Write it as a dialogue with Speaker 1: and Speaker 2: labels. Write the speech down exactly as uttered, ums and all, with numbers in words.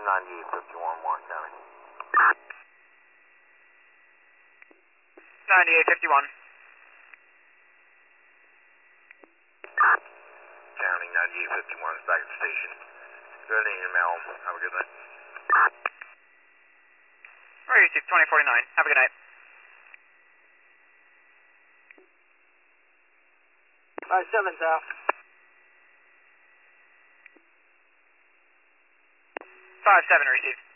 Speaker 1: ninety-eight fifty-one, Warren County.
Speaker 2: ninety-eight fifty-one.
Speaker 1: County ninety-eight fifty-one is back at the station. Go ahead and email them. Have a good night.
Speaker 2: Alright, received twenty forty-nine. Have a good night.
Speaker 3: five seven, South.
Speaker 2: five seven received.